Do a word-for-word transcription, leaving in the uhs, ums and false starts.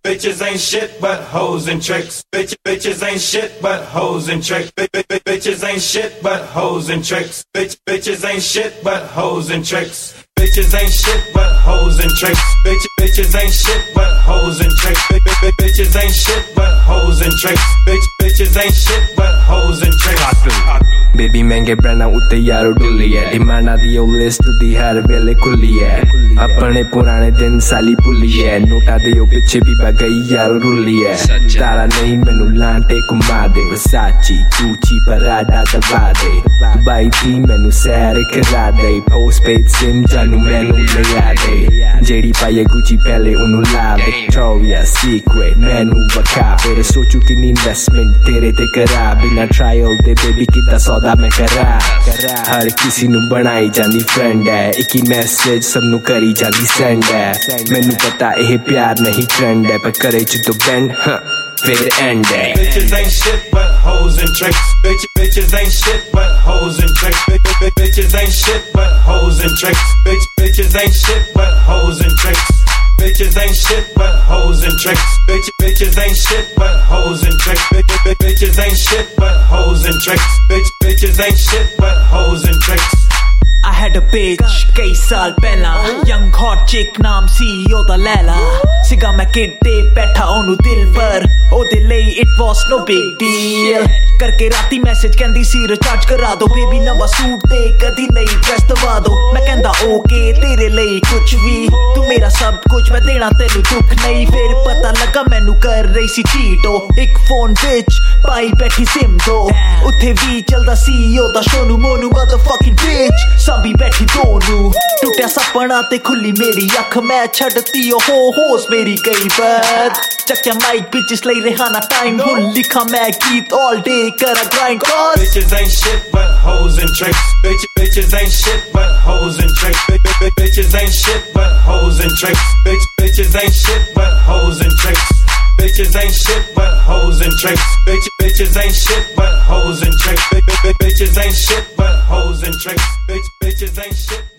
bitches ain't shit but hoes and tricks. Bitch, bitches ain't shit but hoes and tricks. Bitches ain't shit but hoes and tricks. Bitch, bitches ain't shit but hoes and tricks. Bitches ain't shit but hoes and tricks. Bitch, bitches ain't shit but hoes and tricks. Bitches ain't shit but hoes and tricks. Bitch, bitches ain't shit but hoes and tricks. Baby महंगे ब्रांडा उत्ते यारो डुल्ली है डिमांडा दी ओ list दी हर वेले खुली है अपने पुराने दिन साली भुल्ली है नोटा दे ओ पिछे भी बा गई यारो रुल्ली है तारा नहीं मैनू लांटे घुमा दे वसाची गुची पराडा दबा दे दुबई थी मैनू सैर करा दे पोस्ट पेड सिम जानू मैनू ले आ दे जेड़ी पाए गुची पहले उन्नू ला विक्टोरिया सीक्रेट मैनू वखा फिर सोचू कि इन्वेस्टमेंट तेरे ते करा बिना ट्रायल दे बेबी किता सौदा मैं करा हर किसी नू बनाई जांदी फ्रेंड है एक ही मैसेज सब नू करी जांदी सेंड है मैनू पता एह प्यार नहीं ट्रेंड है पर करे जो बैंड हाँ फिर एंड है Bitches ain't shit but hoes and tricks. Bitch, bitches ain't shit but hoes and tricks. Bitches ain't shit but hoes and tricks. Bitch, bitches ain't shit but hoes and tricks. Bitches ain't shit but hoes and tricks. Bitch, bitches ain't shit but hoes and tricks. Bitches ain't shit but hoes and tricks. Bitch, bitches ain't shit but hoes and tricks. I had a bitch कई साल पहला young hot chick नाम सी ओदा लैला सिगा मैं किड्डे बैठा ओनू दिल पर ओदे ਲਈ it was no big deal करके राती मैसेज कहंदी सी रिचार्ज करा दो बेबी नवा सूट दे कदी नहीं ड्रेस दवा दो मैं कहंदा ओके तेरे ਲਈ कुछ भी तू मेरा सब कुछ मैं देना तेनू दुख नहीं फिर पता लगा मैनू कर रही सी चीटो एक फोन विच पाई बैठी सिम दो उत्थे भी चलदा सी ओदा शोनू मोनू motherfucking bitch साबी बैठी दोनू टूटिया सपना ते खुली मेरी अख मैं छड़ती हो होश मेरी कई बार चक्या माइक bitches ले रेहाना टाइम हुन लिखा मैं गीत all day करा grind cause Bitches ain't shit but hoes and tricks. Bitch, bitches ain't shit but hoes and tricks. Bitches ain't shit but hoes and tricks. Bitch, bitches ain't shit but hoes and tricks. Bitches ain't shit but hoes and tricks. Bitch, bitches ain't shit but hoes and tricks. Bitches ain't shit but hoes and tricks. Bitch, bitches ain't shit.